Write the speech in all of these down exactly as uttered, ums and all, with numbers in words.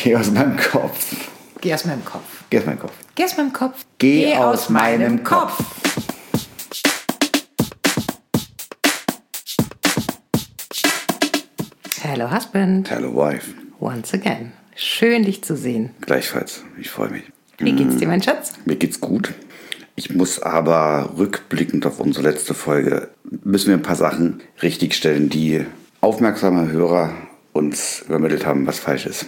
Geh aus meinem Kopf. Geh aus meinem Kopf. Geh aus meinem Kopf. Geh aus meinem Kopf. Geh, Geh aus, aus meinem, meinem Kopf. Kopf. Hello Husband. Hello Wife. Once again. Schön, dich zu sehen. Gleichfalls. Ich freue mich. Wie geht's dir, mein Schatz? Mir geht's gut. Ich muss aber rückblickend auf unsere letzte Folge, müssen wir ein paar Sachen richtigstellen, die aufmerksame Hörer uns übermittelt haben, was falsch ist.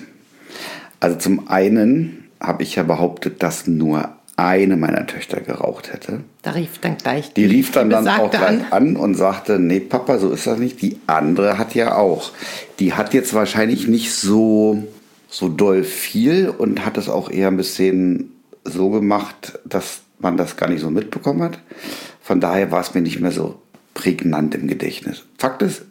Also zum einen habe ich ja behauptet, dass nur eine meiner Töchter geraucht hätte. Da rief dann gleich die, die rief dann, dann auch gleich an. an und sagte, nee Papa, so ist das nicht. Die andere hat ja auch. Die hat jetzt wahrscheinlich nicht so, so doll viel und hat es auch eher ein bisschen so gemacht, dass man das gar nicht so mitbekommen hat. Von daher war es mir nicht mehr so prägnant im Gedächtnis. Fakt ist,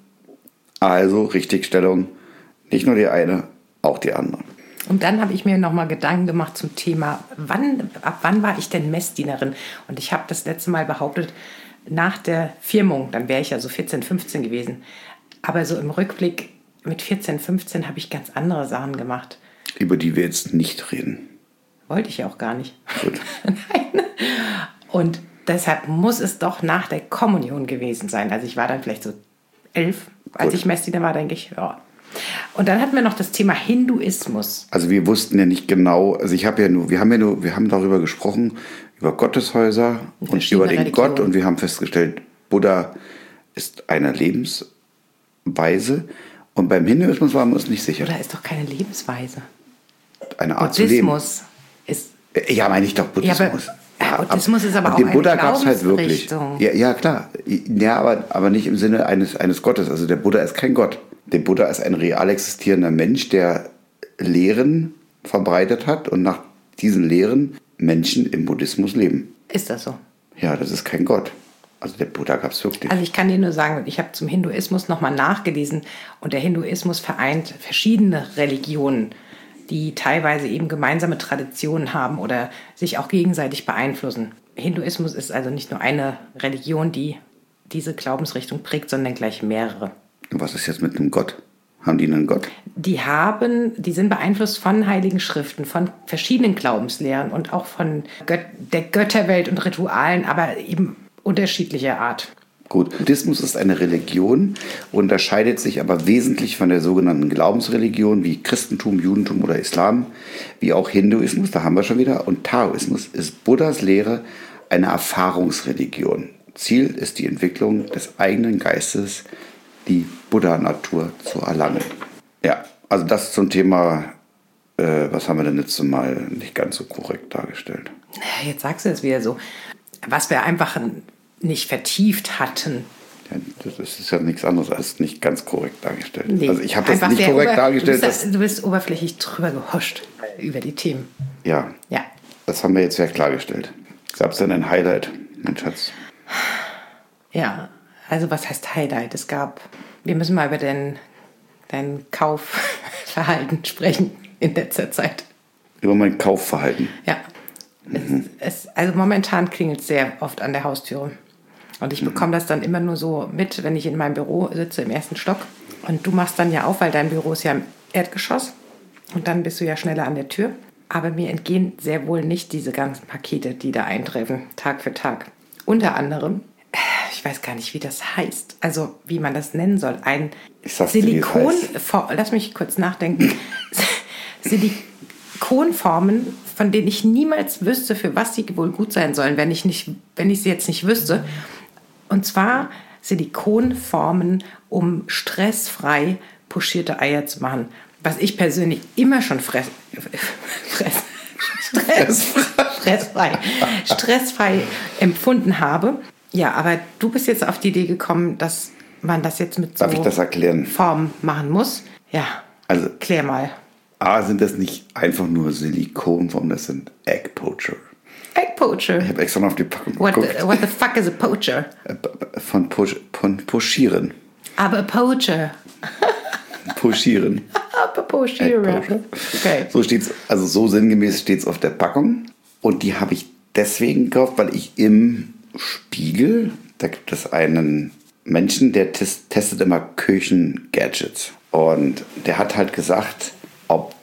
also Richtigstellung, nicht nur die eine, auch die andere. Und dann habe ich mir nochmal Gedanken gemacht zum Thema, wann, ab wann war ich denn Messdienerin? Und ich habe das letzte Mal behauptet, nach der Firmung, dann wäre ich ja so vierzehn, fünfzehn gewesen. Aber so im Rückblick mit vierzehn, fünfzehn habe ich ganz andere Sachen gemacht. Über die wir jetzt nicht reden. Wollte ich ja auch gar nicht. Gut. Nein. Und deshalb muss es doch nach der Kommunion gewesen sein. Also ich war dann vielleicht so elf, als Gut. ich Messdiener war, denke ich, ja. Und dann hatten wir noch das Thema Hinduismus. Also wir wussten ja nicht genau, also ich habe ja nur, wir haben ja nur, wir haben darüber gesprochen, über Gotteshäuser und über den Religionen. Gott, und wir haben festgestellt, Buddha ist eine Lebensweise, und beim Hinduismus waren wir uns nicht sicher. Buddha ist doch keine Lebensweise. Eine Art zu leben. Buddhismus ist... Ja, meine ich doch Buddhismus. Ja, aber, ja, Buddhismus ist aber auch den eine Buddha gab es halt wirklich. Glaubensrichtung. Ja, ja, klar. Ja, aber, aber nicht im Sinne eines, eines Gottes. Also der Buddha ist kein Gott. Der Buddha ist ein real existierender Mensch, der Lehren verbreitet hat und nach diesen Lehren Menschen im Buddhismus leben. Ist das so? Ja, das ist kein Gott. Also der Buddha gab es wirklich. Also ich kann dir nur sagen, ich habe zum Hinduismus nochmal nachgelesen, und der Hinduismus vereint verschiedene Religionen, die teilweise eben gemeinsame Traditionen haben oder sich auch gegenseitig beeinflussen. Hinduismus ist also nicht nur eine Religion, die diese Glaubensrichtung prägt, sondern gleich mehrere. Was ist jetzt mit einem Gott? Haben die einen Gott? Die haben, die sind beeinflusst von heiligen Schriften, von verschiedenen Glaubenslehren und auch von Gött- der Götterwelt und Ritualen, aber eben unterschiedlicher Art. Gut, Buddhismus ist eine Religion, unterscheidet sich aber wesentlich von der sogenannten Glaubensreligion wie Christentum, Judentum oder Islam, wie auch Hinduismus, da haben wir schon wieder. Und Taoismus ist Buddhas Lehre, eine Erfahrungsreligion. Ziel ist die Entwicklung des eigenen Geistes, die Buddha-Natur zu erlangen. Ja, also das zum Thema, äh, was haben wir denn letztes Mal nicht ganz so korrekt dargestellt? Jetzt sagst du es wieder so, was wir einfach nicht vertieft hatten. Ja, das ist ja nichts anderes als nicht ganz korrekt dargestellt. Nee, also ich habe das nicht korrekt ober- dargestellt. Du bist, das, du bist oberflächlich drüber gehuscht über die Themen. Ja, ja, das haben wir jetzt ja klargestellt. Gab es denn ein Highlight, mein Schatz? Ja, also was heißt Highlight? Es gab, wir müssen mal über dein, dein Kaufverhalten sprechen in letzter Zeit. Über mein Kaufverhalten? Ja. Mhm. Es, es, also momentan klingelt es sehr oft an der Haustüre. Und ich bekomme das dann immer nur so mit, wenn ich in meinem Büro sitze, im ersten Stock. Und du machst dann ja auf, weil dein Büro ist ja im Erdgeschoss. Und dann bist du ja schneller an der Tür. Aber mir entgehen sehr wohl nicht diese ganzen Pakete, die da eintreffen, Tag für Tag. Unter anderem, ich weiß gar nicht, wie das heißt, also wie man das nennen soll, ein Silikon, lass mich kurz nachdenken, Silikonformen, von denen ich niemals wüsste, für was sie wohl gut sein sollen, wenn ich, nicht, wenn ich sie jetzt nicht wüsste. Und zwar Silikonformen, um stressfrei pochierte Eier zu machen. Was ich persönlich immer schon fress, fress, stress, stressfrei, stressfrei empfunden habe. Ja, aber du bist jetzt auf die Idee gekommen, dass man das jetzt mit so Darf ich das erklären? Form machen muss. Ja, also, klär mal. A, sind das nicht einfach nur Silikonformen, das sind Egg Poacher. Egg Poacher? Ich habe extra noch auf die Packung what geguckt. The, what the fuck is a poacher? Von, Poch, von Pochieren. Aber Poacher. Pochieren. Aber Pochieren. Okay. So steht's, also so sinngemäß steht es auf der Packung. Und die habe ich deswegen gekauft, weil ich im Spiegel, da gibt es einen Menschen, der test, testet immer Küchen-Gadgets. Und der hat halt gesagt, ob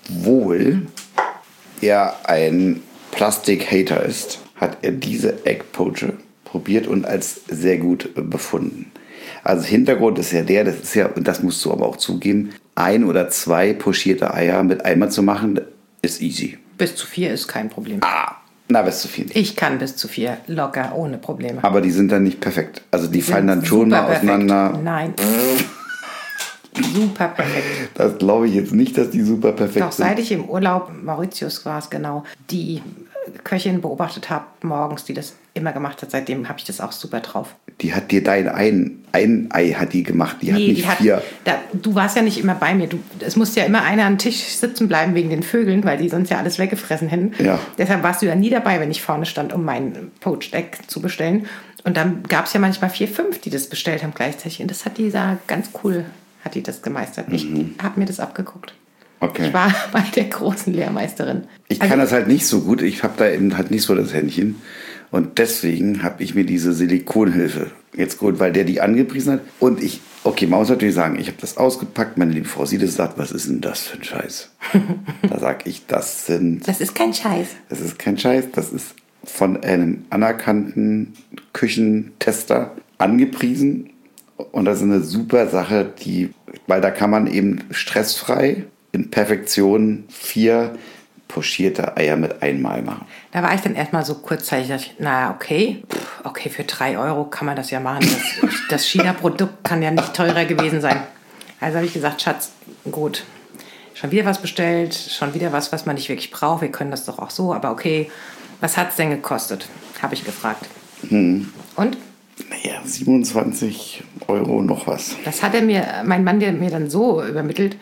obwohl er ein Plastik-Hater ist, hat er diese Egg-Poacher probiert und als sehr gut befunden. Also Hintergrund ist ja der, das ist ja, und das musst du aber auch zugeben, ein oder zwei pochierte Eier mit einmal zu machen, ist easy. Bis zu vier ist kein Problem. Ah, na, bis zu vier nicht. Ich kann bis zu vier locker, ohne Probleme. Aber die sind dann nicht perfekt. Also die, die fallen dann schon mal perfekt. Auseinander. Nein. Super perfekt. Das glaube ich jetzt nicht, dass die super perfekt Doch, sind. seit ich im Urlaub, Mauritius war es genau, die Köchin beobachtet habe morgens, die das immer gemacht hat, seitdem habe ich das auch super drauf. Die hat dir dein ein, ein Ei hat die gemacht, die nee, hat nicht die hat, vier. Da, du warst ja nicht immer bei mir. Du, es musste ja immer einer am Tisch sitzen bleiben wegen den Vögeln, weil die sonst ja alles weggefressen hätten. Ja. Deshalb warst du ja nie dabei, wenn ich vorne stand, um mein Poached Egg zu bestellen. Und dann gab es ja manchmal vier, fünf, die das bestellt haben gleichzeitig. Und das hat die da ganz cool, hat die das gemeistert. Mhm. Ich habe mir das abgeguckt. Okay. Ich war bei der großen Lehrmeisterin. Ich also, kann das halt nicht so gut. Ich habe da eben halt nicht so das Händchen. Und deswegen habe ich mir diese Silikonhilfe jetzt geholt, weil der die angepriesen hat. Und ich, okay, man muss natürlich sagen, ich habe das ausgepackt. Meine liebe Frau Siedes sagt, was ist denn das für ein Scheiß? Da sage ich, das sind... Das ist kein Scheiß. Das ist kein Scheiß. Das ist von einem anerkannten Küchentester angepriesen. Und das ist eine super Sache, die, weil da kann man eben stressfrei in Perfektion vier pochierte Eier mit einmal machen. Da war ich dann erstmal so kurzzeitig, dachte ich, naja, okay, pff, okay, für drei Euro kann man das ja machen. Das, das China-Produkt kann ja nicht teurer gewesen sein. Also habe ich gesagt, Schatz, gut, schon wieder was bestellt, schon wieder was, was man nicht wirklich braucht. Wir können das doch auch so, aber okay, was hat es denn gekostet? Habe ich gefragt. Hm. Und? Naja, siebenundzwanzig Euro noch was. Das hat er mir, mein Mann, der mir dann so übermittelt.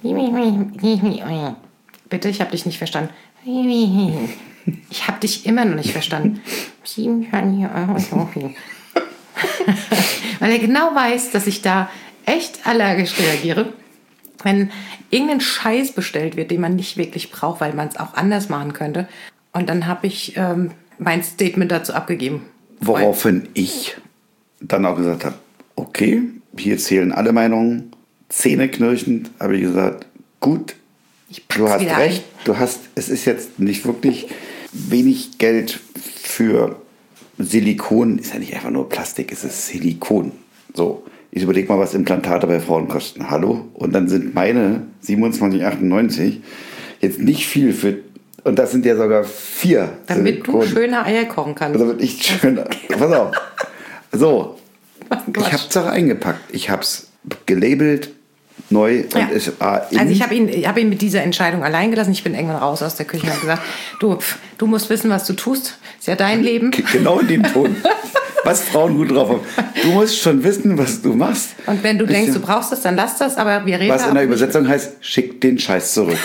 Bitte, ich habe dich nicht verstanden. Ich habe dich immer noch nicht verstanden. Weil er genau weiß, dass ich da echt allergisch reagiere, wenn irgendein Scheiß bestellt wird, den man nicht wirklich braucht, weil man es auch anders machen könnte. Und dann habe ich ähm, mein Statement dazu abgegeben. Woraufhin ich dann auch gesagt habe, okay, hier zählen alle Meinungen. Zähneknirschend habe ich gesagt, gut, du hast recht, ein. du hast, es ist jetzt nicht wirklich wenig Geld für Silikon, ist ja nicht einfach nur Plastik, es ist Silikon. So, ich überlege mal, was Implantate bei Frauen kosten. Hallo? Und dann sind meine siebenundzwanzig achtundneunzig jetzt nicht viel für, und das sind ja sogar vier Damit Silikon. Du schöne Eier kochen kannst. Damit ich schöne, pass auf. So, ich habe es auch eingepackt. Ich habe es gelabelt, neu. Ja. Und es war in. Also ich habe ihn, ich hab ihn mit dieser Entscheidung allein gelassen. Ich bin irgendwann raus aus der Küche und habe gesagt, du, pf, du musst wissen, was du tust. Ist ja dein Leben. Genau in dem Ton. Was Frauen gut drauf haben. Du musst schon wissen, was du machst. Und wenn du ich, denkst, du brauchst das, dann lass das. Aber wir reden was in der Übersetzung heißt, schick den Scheiß zurück.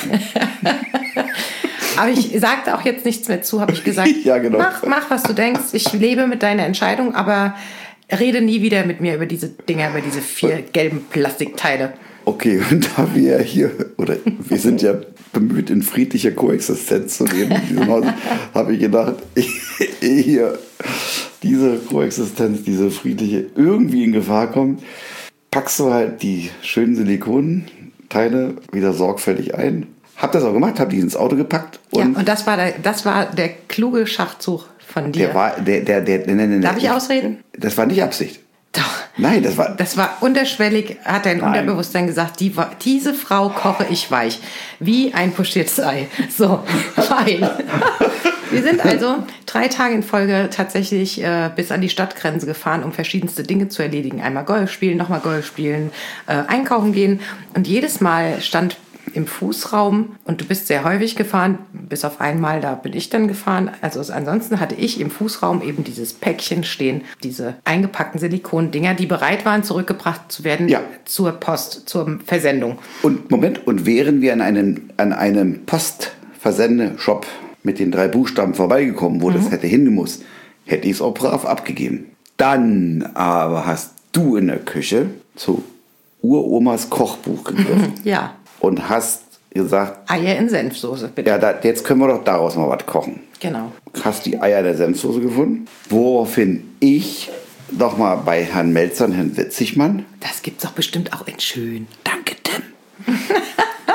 Aber ich sagte auch jetzt nichts mehr zu, habe ich gesagt, ja, genau. mach, mach, was du denkst. Ich lebe mit deiner Entscheidung, aber rede nie wieder mit mir über diese Dinger, über diese vier gelben Plastikteile. Okay, und da wir hier, oder wir sind ja bemüht, in friedlicher Koexistenz zu leben in diesem Haus, habe ich gedacht, ehe hier diese Koexistenz, diese friedliche, irgendwie in Gefahr kommt, packst du halt die schönen Silikonteile wieder sorgfältig ein. Hab das auch gemacht, hab die ins Auto gepackt. Und ja, und das war der, das war der kluge Schachzug von dir. Der war, der, der, der, der, der, der Darf ich ausreden? Das war nicht Absicht. Doch. Nein, das war... Das war unterschwellig, hat dein Nein. Unterbewusstsein gesagt, die, diese Frau koche ich weich. Wie ein pochiertes Ei. So, fein. Wir sind also drei Tage in Folge tatsächlich äh, bis an die Stadtgrenze gefahren, um verschiedenste Dinge zu erledigen. Einmal Golf spielen, nochmal Golf spielen, äh, einkaufen gehen. Und jedes Mal stand im Fußraum, und du bist sehr häufig gefahren, bis auf einmal, da bin ich dann gefahren. Also ansonsten hatte ich im Fußraum eben dieses Päckchen stehen, diese eingepackten Silikondinger, die bereit waren, zurückgebracht zu werden ja. zur Post, zur Versendung. Und Moment, und wären wir an einem, an einem Postversendeshop mit den drei Buchstaben vorbeigekommen, wo mhm. das hätte hingemusst, hätte ich es auch brav abgegeben. Dann aber hast du in der Küche zu Uromas Kochbuch gegriffen. Ja. Und hast gesagt... Eier in Senfsoße, bitte. Ja, da, jetzt können wir doch daraus mal was kochen. Genau. Hast die Eier der Senfsoße gefunden, woraufhin ich doch mal bei Herrn Melzer und Herrn Witzigmann... Das gibt's doch bestimmt auch in schön. Danke, Tim.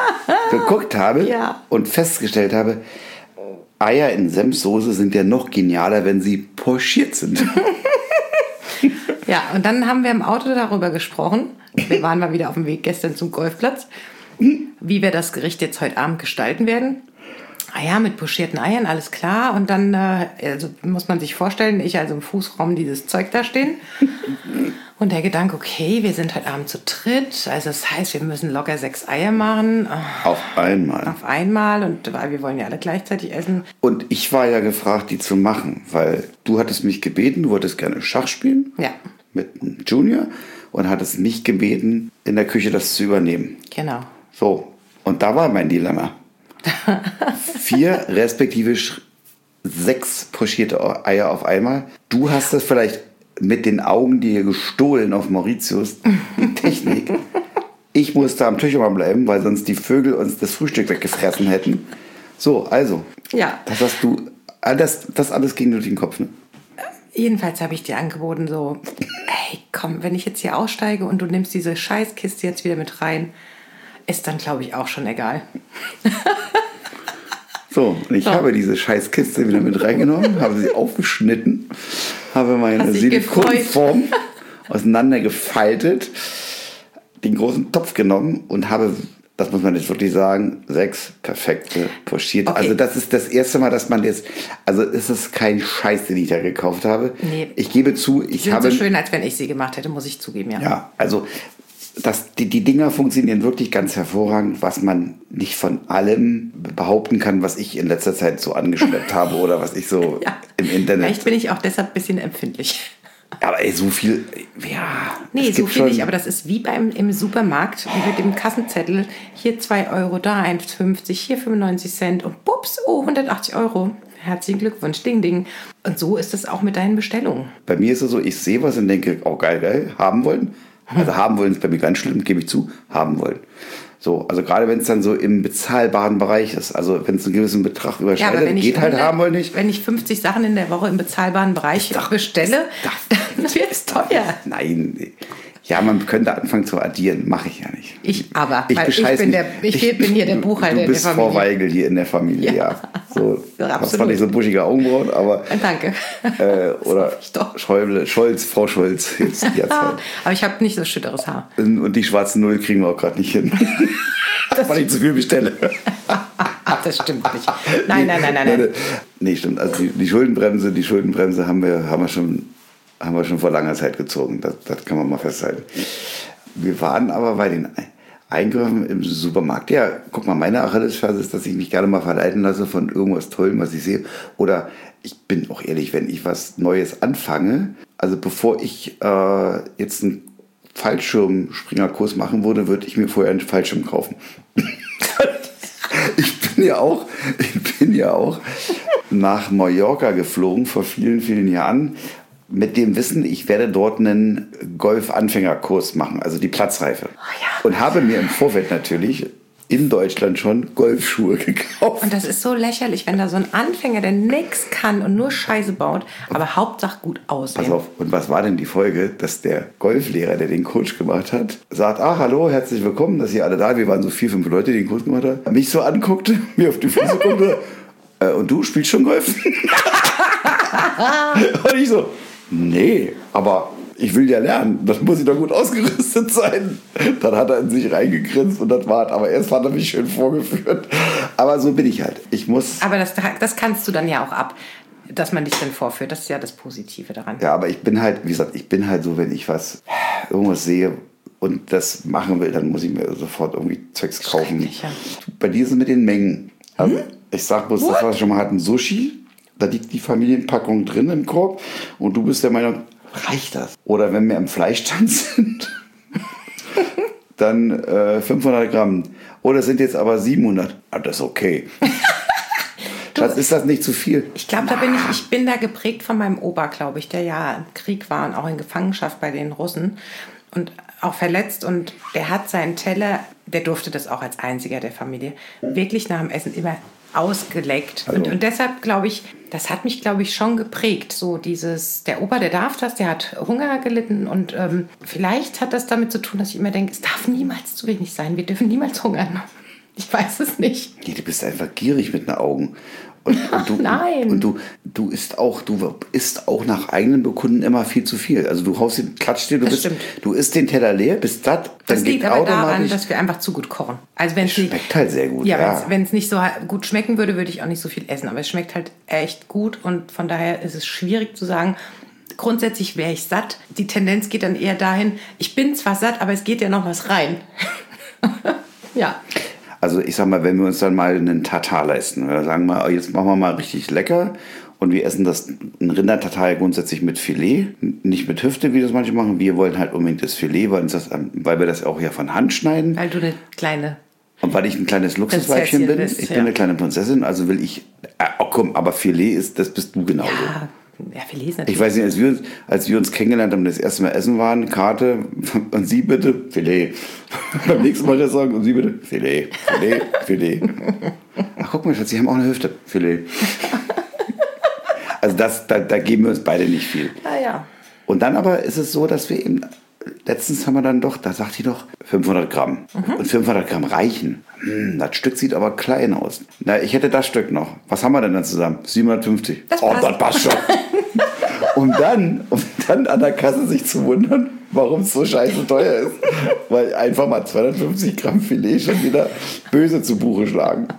geguckt habe Ja. und festgestellt habe, Eier in Senfsoße sind ja noch genialer, wenn sie pochiert sind. Ja, und dann haben wir im Auto darüber gesprochen. Wir waren mal wieder auf dem Weg gestern zum Golfplatz, wie wir das Gericht jetzt heute Abend gestalten werden. Ah ja, mit pochierten Eiern, alles klar. Und dann äh, also muss man sich vorstellen, ich also im Fußraum dieses Zeug da stehen. Und der Gedanke, okay, wir sind heute Abend zu dritt. Also das heißt, wir müssen locker sechs Eier machen. Oh, Auf einmal. auf einmal. Und weil wir wollen ja alle gleichzeitig essen. Und ich war ja gefragt, die zu machen, weil du hattest mich gebeten, du wolltest gerne Schach spielen. Ja. Mit einem Junior und hattest mich gebeten, in der Küche das zu übernehmen. Genau. So, und da war mein Dilemma. Vier respektive sch- sechs pochierte Eier auf einmal. Du hast das vielleicht mit den Augen dir gestohlen auf Mauritius, die Technik. Ich musste am Töchermann bleiben, weil sonst die Vögel uns das Frühstück weggefressen hätten. So, also, Ja. das hast du, das, das alles ging durch den Kopf, ne? Jedenfalls habe ich dir angeboten, so, hey, komm, wenn ich jetzt hier aussteige und du nimmst diese Scheißkiste jetzt wieder mit rein, ist dann, glaube ich, auch schon egal. So, und ich So. habe diese Scheißkiste wieder mit reingenommen, habe sie aufgeschnitten, habe meine Hast dich Silikonform auseinandergefaltet, den großen Topf genommen und habe, das muss man jetzt wirklich sagen, sechs perfekte pochierte. Okay. Also das ist das erste Mal, dass man jetzt, also es ist kein Scheiß, den ich da gekauft habe. Nee. Ich gebe zu, Die ich sind habe... so schön, als wenn ich sie gemacht hätte, muss ich zugeben, ja. Ja, also das, die, die Dinger funktionieren wirklich ganz hervorragend, was man nicht von allem behaupten kann, was ich in letzter Zeit so angeschleppt habe oder was ich so Ja. im Internet... Vielleicht bin ich auch deshalb ein bisschen empfindlich. Aber ey, so viel... Ja, Nee, es so gibt viel schon- nicht, aber das ist wie beim im Supermarkt mit dem Kassenzettel. Hier zwei Euro, da eins fünfzig, hier fünfundneunzig Cent und bups, oh, hundertachtzig Euro. Herzlichen Glückwunsch, ding, ding. Und so ist es auch mit deinen Bestellungen. Bei mir ist es so, ich sehe was und denke, oh geil, geil, haben wollen. Also haben wollen ist bei mir ganz schlimm, gebe ich zu, haben wollen. So, also gerade wenn es dann so im bezahlbaren Bereich ist, also wenn es einen gewissen Betrag überschreitet, geht halt haben wollen nicht. Wenn ich fünfzig Sachen in der Woche im bezahlbaren Bereich Doch, bestelle, das- dann wird es teuer. Nein, ja, man könnte anfangen zu addieren, mache ich ja nicht. Ich aber, Ich, weil ich bescheiß bin, mich. der, ich, bin hier der Buchhalter Du in der bist Familie. Frau Weigel hier in der Familie, ja. Ja. So, Ja, hast zwar absolut. nicht so buschige Augenbrauen, aber Danke. äh, oder ich doch. Schäuble, Scholz, Frau Scholz jetzt derzeit. Aber ich habe nicht so schütteres Haar. Und die schwarzen Null kriegen wir auch gerade nicht hin. Weil ich zu viel bestelle. Das stimmt nicht. Nein, nein, nein, nein, nein. Nee, stimmt. Also die, die Schuldenbremse, die Schuldenbremse haben wir, haben wir schon, haben wir schon vor langer Zeit gezogen. Das, das kann man mal festhalten. Wir waren aber bei den Einkäufen im Supermarkt. Ja, guck mal, meine Achillesferse ist, dass ich mich gerne mal verleiten lasse von irgendwas Tollem, was ich sehe. Oder ich bin auch ehrlich, wenn ich was Neues anfange, also bevor ich äh, jetzt einen Fallschirmspringerkurs machen würde, würde ich mir vorher einen Fallschirm kaufen. Ich bin ja auch, ich bin ja auch nach Mallorca geflogen vor vielen, vielen Jahren mit dem Wissen, ich werde dort einen Golf-Anfängerkurs machen, also die Platzreife. Oh ja. Und habe mir im Vorfeld natürlich in Deutschland schon Golfschuhe gekauft. Und das ist so lächerlich, wenn da so ein Anfänger, der nichts kann und nur Scheiße baut, aber Hauptsache gut aussehen. Pass auf, und was war denn die Folge, dass der Golflehrer, der den Coach gemacht hat, sagt, ah, hallo, herzlich willkommen, dass ihr alle da, wir waren so vier, fünf Leute, die den Kurs gemacht haben, mich so anguckte, mir auf die Füße guckte, äh, und du spielst schon Golf? Und ich so, nee, aber ich will ja lernen, das muss ich doch gut ausgerüstet sein. Dann hat er in sich reingegrinst und das war's. Aber erst hat er mich schön vorgeführt. Aber so bin ich halt. Ich muss... Aber das, das kannst du dann ja auch ab, dass man dich dann vorführt. Das ist ja das Positive daran. Ja, aber ich bin halt, wie gesagt, ich bin halt so, wenn ich was, irgendwas sehe und das machen will, dann muss ich mir sofort irgendwie Zeugs kaufen. Schrecklich, ja. Bei dir ist es mit den Mengen. Also, ich sag bloß, das war schon mal halt ein Sushi. Da liegt die Familienpackung drin im Korb und du bist der Meinung, reicht das? Oder wenn wir im Fleischstand sind, dann äh, fünfhundert Gramm. Oder sind jetzt aber siebenhundert. Ah, das ist okay. Das ist das nicht zu viel? Ich glaube, da bin ich, ich bin da geprägt von meinem Opa, glaube ich, der ja im Krieg war und auch in Gefangenschaft bei den Russen und auch verletzt. Und der hat seinen Teller, der durfte das auch als einziger der Familie, wirklich nach dem Essen immer ausgeleckt. Also. Und, und deshalb glaube ich, das hat mich, glaube ich, schon geprägt. So dieses, der Opa, der darf das, der hat Hunger gelitten und ähm, vielleicht hat das damit zu tun, dass ich immer denke, es darf niemals zu wenig sein, wir dürfen niemals hungern. Ich weiß es nicht. Nee, du bist einfach gierig mit den Augen. Und, und du, Nein. Und du, du isst auch, du isst auch nach eigenen Bekunden immer viel zu viel. Also du haust den, klatscht dir, du, Das bist, stimmt. du isst den Teller leer, bist satt, dann Das geht liegt aber daran, automatisch. dass wir einfach zu gut kochen. Also wenn es nicht, Schmeckt halt sehr gut. ja, Ja, wenn es nicht so gut schmecken würde, würde ich auch nicht so viel essen. Aber es schmeckt halt echt gut und von daher ist es schwierig zu sagen. Grundsätzlich wäre ich satt. Die Tendenz geht dann eher dahin, ich bin zwar satt, aber es geht ja noch was rein. Ja. Also ich sag mal, wenn wir uns dann mal einen Tatar leisten, oder sagen wir mal, jetzt machen wir mal richtig lecker und wir essen das ein Rindertatar grundsätzlich mit Filet, nicht mit Hüfte, wie das manche machen. Wir wollen halt unbedingt das Filet, weil, uns das, weil wir das auch ja von Hand schneiden. Weil du eine kleine... Und weil ich ein kleines Luxusweibchen bin, bist, ich ja. bin eine kleine Prinzessin, also will ich, äh, oh komm, aber Filet ist, das bist du genauso. Ja, ja, Filet ist natürlich... Ich weiß nicht, als wir, uns, als wir uns kennengelernt haben, das erste Mal essen waren, Karte, und Sie bitte, Filet. Beim nächsten Mal das sagen, und Sie bitte, Filet, Filet, Filet. Ach, guck mal, Schatz, Sie haben auch eine Hüfte, Filet. Also das, da, da geben wir uns beide nicht viel. Ah ja. Und dann aber ist es so, dass wir eben, letztens haben wir dann doch, da sagt die doch, fünfhundert Gramm. Mhm. Und fünfhundert Gramm reichen. Hm, das Stück sieht aber klein aus. Na, ich hätte das Stück noch. Was haben wir denn dann zusammen? siebenhundertfünfzig. Das oh, passt. das passt schon. um, dann, um dann an der Kasse sich zu wundern, warum es so scheiße teuer ist. Weil einfach mal zweihundertfünfzig Gramm Filet schon wieder böse zu Buche schlagen.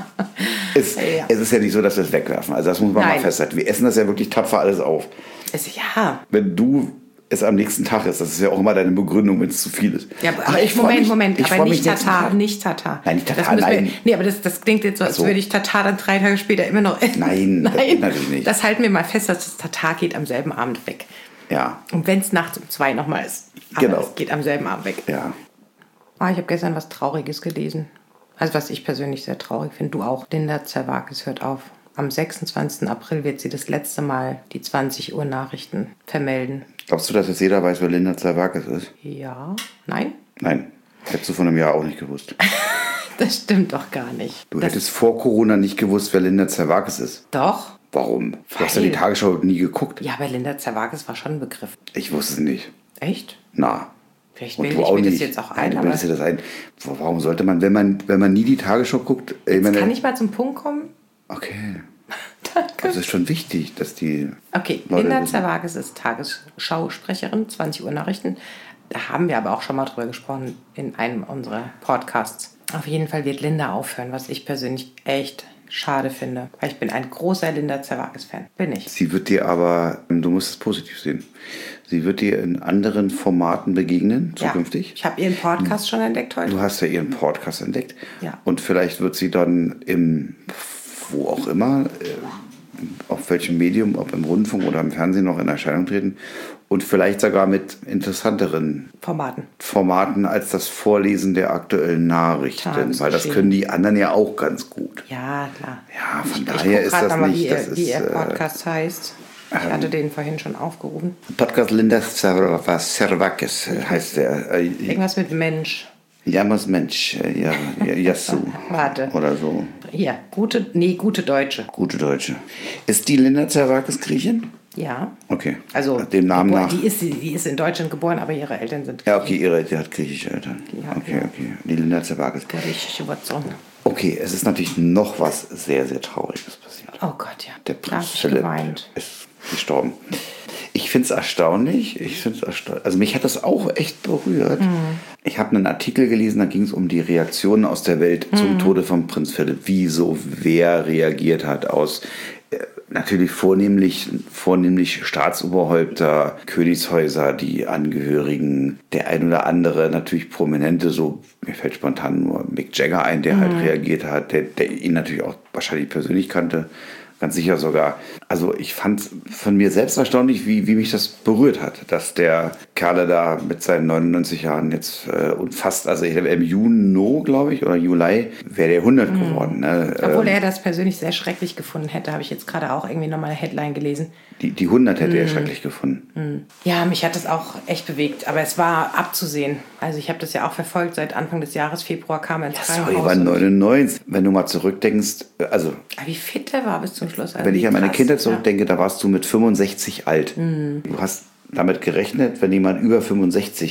Es, Ja. es ist ja nicht so, dass wir es wegwerfen. Also das muss man Nein. mal festhalten. Wir essen das ja wirklich tapfer alles auf. Es, ja. Wenn du es am nächsten Tag ist, das ist ja auch immer deine Begründung, wenn es zu viel ist. Ja, aber Ach, ich freu Moment, mich, Moment, ich aber freu nicht mich nächsten Tatar, Tag. nicht Tatar. Nein, nicht Tatar, das müssen wir, nein. Nee, aber das, das klingt jetzt so, als so. würde ich Tatar dann drei Tage später immer noch essen. Nein, das Nein, natürlich nicht. Das halten wir mal fest, dass das Tatar geht am selben Abend weg. Ja, Und wenn es nachts um zwei nochmal ist. Aber Genau. es geht am selben Abend weg. ja. Ah, ich habe gestern was Trauriges gelesen. Also was ich persönlich sehr traurig finde. Du auch. Linda Zerwakis hört auf. Am sechsundzwanzigsten April wird sie das letzte Mal die zwanzig Uhr Nachrichten vermelden. Glaubst du, dass jetzt jeder weiß, wer Linda Zerwakis ist? Ja? Nein? Nein, hättest du von einem Jahr auch nicht gewusst. Das stimmt doch gar nicht. Du das, hättest vor Corona nicht gewusst, wer Linda Zerwakis ist. Doch. Warum? Du hast ja Weil- die Tagesschau nie geguckt. Ja, aber Linda Zerwakis war schon ein Begriff. Ich wusste es nicht. Echt? Na. Vielleicht Und bilde du ich auch mir das nicht. jetzt auch Nein, ein, du aber bildest dir das ein. Warum sollte man, wenn man, wenn man nie die Tagesschau guckt, ich meine, kann ich mal zum Punkt kommen? okay. Danke. Das ist schon wichtig, dass die Okay, Leute Linda wissen. Zerwakis ist Tagesschausprecherin, zwanzig Uhr Nachrichten. Da haben wir aber auch schon mal drüber gesprochen in einem unserer Podcasts. Auf jeden Fall wird Linda aufhören, was ich persönlich echt schade finde. Weil ich bin ein großer Linda Zerwakis-Fan. Bin ich. Sie wird dir aber, du musst es positiv sehen, sie wird dir in anderen Formaten begegnen, zukünftig. Ja, ich habe ihren Podcast schon entdeckt heute. Du hast ja ihren Podcast entdeckt. Ja. Und vielleicht wird sie dann im, wo auch immer, äh, auf welchem Medium, ob im Rundfunk oder im Fernsehen noch in Erscheinung treten. Und vielleicht sogar mit interessanteren Formaten. Formaten als das Vorlesen der aktuellen Nachrichten. Tagesgeschehen. Weil das können die anderen ja auch ganz gut. Ja, klar. Ja, von Ich daher guck ist grad das noch mal, nicht... Wie, das ihr, wie ist, ihr äh, Podcast heißt. Ich hatte den vorhin schon aufgerufen. Podcast Linda Zerwakis heißt der. Äh, Irgendwas mit Mensch. Jammers Mensch, äh, ja, ja, Yasu. Warte. Oder so. Hier, gute, nee, gute Deutsche. Gute Deutsche. Ist die Linda Zerwakis Griechin? Ja. Okay. Also, Dem Namen geboren- nach. Die ist, die ist in Deutschland geboren, aber ihre Eltern sind Ja, okay, ihre, die hat griechische Eltern. Ja, okay, ja. okay. Die Linda Zerwakis. griechische Wurzeln. Okay, es ist natürlich noch was sehr, sehr Trauriges passiert. Oh Gott, ja. Der Da hab Prinz ich Philipp geweint. ist gestorben. Ich finde es erstaunlich. Ich find's erstaunlich. Also mich hat das auch echt berührt. Mhm. Ich habe einen Artikel gelesen, da ging es um die Reaktionen aus der Welt Mhm. zum Tode von Prinz Philipp. Wieso, wer reagiert hat aus äh, natürlich vornehmlich, vornehmlich Staatsoberhäupter, Königshäuser, die Angehörigen, der ein oder andere natürlich Prominente, so mir fällt spontan nur Mick Jagger ein, der Mhm. halt reagiert hat, der, der ihn natürlich auch wahrscheinlich persönlich kannte. Ganz sicher sogar. Also ich fand von mir selbst erstaunlich, wie, wie mich das berührt hat, dass der Kerle da mit seinen neunundneunzig Jahren jetzt äh, und fast, also ich glaube im Juni, glaube ich, oder Juli, wäre der hundert geworden. Ne? Obwohl Ähm, er das persönlich sehr schrecklich gefunden hätte, habe ich jetzt gerade auch irgendwie nochmal eine Headline gelesen. die, die hundert hätte er schrecklich gefunden. Ja, mich hat das auch echt bewegt, aber es war abzusehen. Also ich habe das ja auch verfolgt, seit Anfang des Jahres, Februar kam er ins Sorry, Krankenhaus. war und- neunundneunzig. Wenn du mal zurückdenkst, also Aber wie fit er war bis zum Schluss. Also wenn ich wie an meine krass, Kindheit zurückdenke, da warst du mit fünfundsechzig alt. Mhm. Du hast damit gerechnet, wenn jemand über fünfundsechzig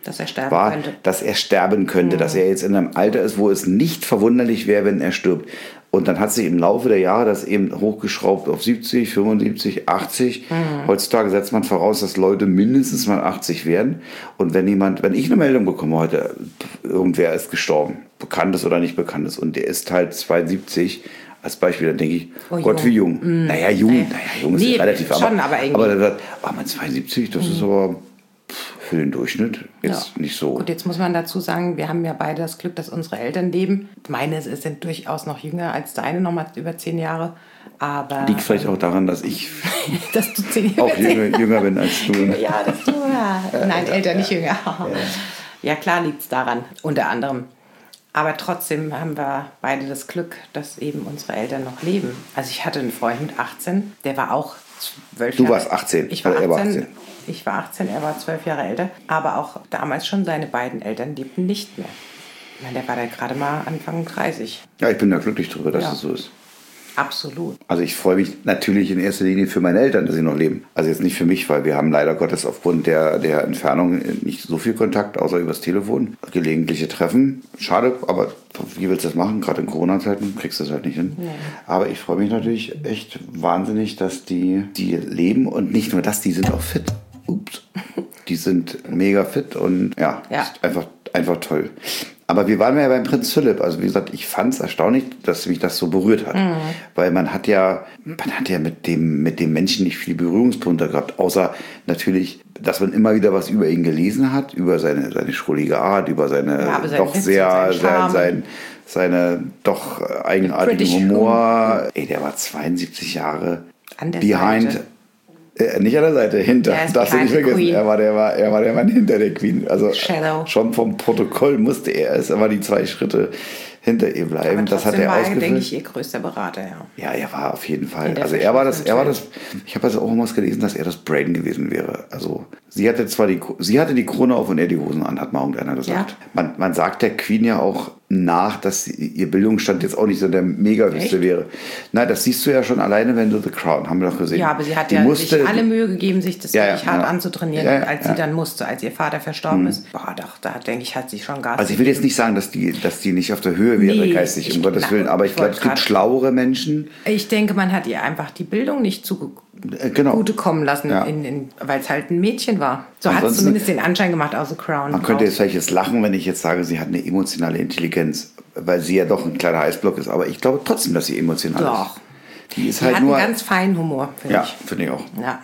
dass er sterben war, könnte. dass er sterben könnte, mhm. dass er jetzt in einem Alter ist, wo es nicht verwunderlich wäre, wenn er stirbt. Und dann hat sich im Laufe der Jahre das eben hochgeschraubt auf siebzig, fünfundsiebzig, achtzig. Mhm. Heutzutage setzt man voraus, dass Leute mindestens mal achtzig werden. Und wenn jemand, wenn ich eine Meldung bekomme heute, irgendwer ist gestorben, Bekanntes oder nicht Bekanntes, und der ist halt zweiundsiebzig, als Beispiel, dann denke ich, oh, Gott, jung. wie jung. Mm. Naja, jung, naja, jung ist nee, relativ, schon, aber, aber, irgendwie. aber dann ah, man zweiundsiebzig, das mm. ist aber für den Durchschnitt jetzt ja. nicht so. Gut, jetzt muss man dazu sagen, wir haben ja beide das Glück, dass unsere Eltern leben. Meine sind durchaus noch jünger als deine, noch mal über zehn Jahre. Aber, liegt vielleicht auch daran, dass ich dass du zehn auch jünger, jünger bin als du. Ja, dass du, ja. Nein, älter, nicht jünger. Ja, ja klar liegt es daran, unter anderem. Aber trotzdem haben wir beide das Glück, dass eben unsere Eltern noch leben. Also ich hatte einen Freund mit achtzehn, der war auch zwölf Jahre. Du warst achtzehn. Ich war achtzehn, er war achtzehn. Ich war achtzehn, er war zwölf Jahre älter. Aber auch damals schon, seine beiden Eltern lebten nicht mehr. Ich meine, der war dann gerade mal Anfang dreißig. Ja, ich bin da glücklich drüber, dass ja. es so ist. Absolut. Also ich freue mich natürlich in erster Linie für meine Eltern, dass sie noch leben. Also jetzt nicht für mich, weil wir haben leider Gottes aufgrund der, der Entfernung nicht so viel Kontakt, außer übers Telefon. Gelegentliche Treffen. Schade, aber wie willst du das machen? Gerade in Corona-Zeiten kriegst du das halt nicht hin. Nee. Aber ich freue mich natürlich echt wahnsinnig, dass die, die leben, und nicht nur das, die sind auch fit. Ups. Die sind mega fit und ja, ja. Ist einfach, einfach toll. Aber wir waren ja beim Prinz Philipp. Also wie gesagt, ich fand es erstaunlich, dass mich das so berührt hat. Mhm. Weil man hat ja, man hat ja mit dem, mit dem Menschen nicht viele Berührungspunkte gehabt. Außer natürlich, dass man immer wieder was über ihn gelesen hat. Über seine, seine schrullige Art, über seine ja, doch sehr, sein, sein, seine doch eigenartigen Humor. Ey, der war zweiundsiebzig Jahre an der behind. Seite. Äh, nicht an der Seite, hinter. Darfst du nicht vergessen. Er war, der war, er war der Mann hinter der Queen. Also Shadow. Schon vom Protokoll musste er es, aber die zwei Schritte hinter ihr bleiben. Aber das hat er ausgefüllt. Denke ich, ihr größter Berater, ja. Ja, er war auf jeden Fall. Also er war das, er war das. Ich habe also auch immer gelesen, dass er das Brain gewesen wäre. Also sie hatte zwar die, sie hatte die Krone auf und er die Hosen an, hat mal irgendeiner gesagt. Ja. Man, man sagt der Queen ja auch nach, dass ihr Bildungsstand jetzt auch nicht so der Mega-Höchste wäre. Nein, das siehst du ja schon alleine, wenn du The Crown, haben wir doch gesehen. Ja, aber sie hat die ja musste, sich alle Mühe gegeben, sich das ja, wirklich ja, hart ja. anzutrainieren, ja, ja, als ja. sie dann musste, als ihr Vater verstorben mhm. ist. Boah, doch, da denke ich, hat sie schon Gas. Also ich will jetzt nicht sagen, dass die, dass die nicht auf der Höhe wäre, nee, geistig, um Gottes Willen, aber ich, ich glaube, es gibt schlauere Menschen. Ich denke, man hat ihr einfach die Bildung nicht zugeguckt. Genau. Gute kommen lassen, ja. in, in, weil es halt ein Mädchen war. So hat es zumindest den Anschein gemacht aus The Crown. Man könnte jetzt vielleicht jetzt lachen, wenn ich jetzt sage, sie hat eine emotionale Intelligenz, weil sie ja doch ein kleiner Eisblock ist. Aber ich glaube trotzdem, dass sie emotional doch. ist. Die ist sie halt hat nur einen ganz feinen Humor, finde ja, ich. Ja, finde ich auch. Ja.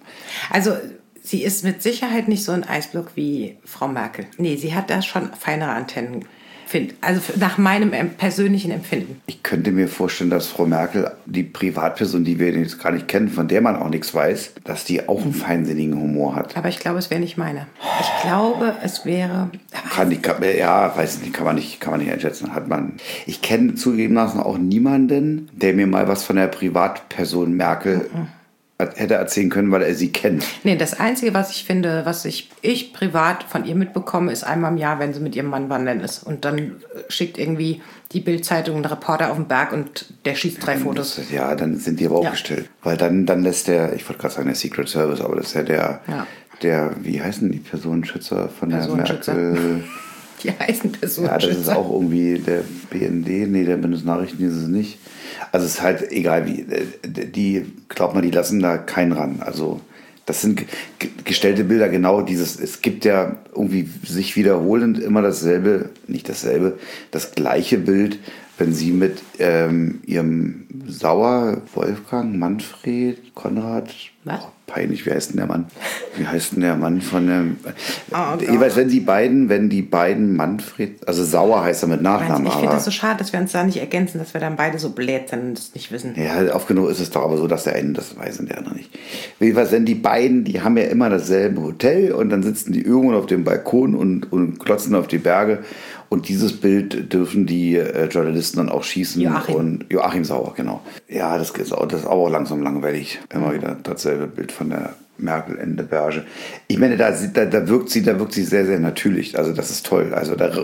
Also sie ist mit Sicherheit nicht so ein Eisblock wie Frau Merkel. Nee, sie hat da schon feinere Antennen. Also nach meinem persönlichen Empfinden. Ich könnte mir vorstellen, dass Frau Merkel, die Privatperson, die wir jetzt gar nicht kennen, von der man auch nichts weiß, dass die auch einen feinsinnigen Humor hat. Aber ich glaube, es wäre nicht meine. Ich glaube, es wäre... Kann die, kann, ja, weiß nicht, kann man nicht, kann man nicht einschätzen. Hat man. Ich kenne zugegebenermaßen auch niemanden, der mir mal was von der Privatperson Merkel... Mhm. hätte erzählen können, weil er sie kennt. Nee, das Einzige, was ich finde, was ich, ich privat von ihr mitbekomme, ist einmal im Jahr, wenn sie mit ihrem Mann wandern ist. Und dann schickt irgendwie die Bild-Zeitung einen Reporter auf den Berg und der schießt drei Fotos. Das, ja, dann sind die aber auch ja. gestellt. Weil dann, dann lässt der, ich wollte gerade sagen, der Secret Service, aber das ist ja der, ja. der, wie heißen die Personenschützer von der Merkel? Die heißen Personenschützer. Ja, das ist auch irgendwie der B N D, nee, der Bundesnachrichtendienst ist es nicht. Also es ist halt egal wie, die, glaubt man, die lassen da keinen ran. Also das sind gestellte Bilder, genau dieses, es gibt ja irgendwie sich wiederholend immer dasselbe, nicht dasselbe, das gleiche Bild, wenn sie mit ähm, ihrem Sauer, Wolfgang, Manfred, Konrad, was? Oh, peinlich, wie heißt denn der Mann? Wie heißt denn der Mann von dem? Oh, jeweils, wenn die beiden, wenn die beiden Manfred, also Sauer heißt er mit Nachnamen. Ich finde das so schade, dass wir uns da nicht ergänzen, dass wir dann beide so blöd sind und das nicht wissen. Ja, oft genug ist es doch aber so, dass der eine das weiß und der andere nicht. Jedenfalls, wenn die beiden, die haben ja immer dasselbe Hotel und dann sitzen die irgendwo auf dem Balkon und, und klotzen auf die Berge. Und dieses Bild dürfen die äh, Journalisten dann auch schießen. Joachim. Und Joachim Sauer, genau. Ja, das ist auch, das ist auch langsam langweilig. Immer wieder dasselbe Bild von der Merkel in der Berge. Ich meine, da, da, da, wirkt sie, da wirkt sie sehr, sehr natürlich. Also das ist toll. Also da